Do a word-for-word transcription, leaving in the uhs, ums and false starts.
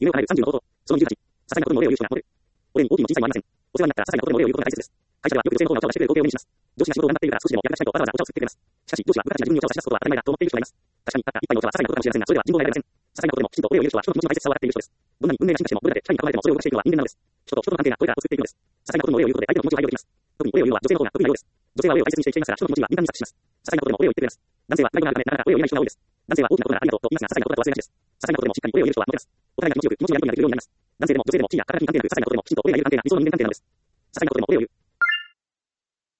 夢を叶えるさんじゅうのこと。そのにじゅうはち。些細なことのお礼を言う人が守る。俺に大きいも小さいもありません。お世話になった些細なことのお礼を言うことが大切です。会社ではよく女性の方がお茶を出してくれる光景を目にします。女子が仕事を頑張っているから少しでも役立ちたいとわざわざお茶を作ってくれます。しかし、上司は部下たちが自分にお茶を差し出すことは当たり前だと思っている人がいます。確かに、たった一杯のお茶は些細なことかもしれませんが、それでは人望が得られません。些細なことでもきちんとお礼を言う人は人の気持ちの大切さを分かっている人です。どんなに運命が進化しても、部下で社員に囲まれてもそれを動かしていくのは人間なのです。人と人との関係がこれから作っていくのです。些細なことのお礼を言うことで相手の気持ちを配慮できます。特にお礼を言うのは女性の方が得意なようです。女性はお礼を大切にしていますから、人の気持ちが敏感に察知します。些細なことでもお礼を言ってくれます。男性はプライドがあるため、なかなかお礼を言えない人が多いです。男性は大きなことならありがとうと言いますが、些細なことだと忘れがちです。些細なことでもしっかりお礼を言える人はモテます。お互いが気持ちよく、気持ちのやり取りができるようになります。男性でも女性でも地位や肩書きに関係なく、些細なことでもきちんとお礼が言える関係が理想の人間関係なのです。些細なことでもお礼を言う。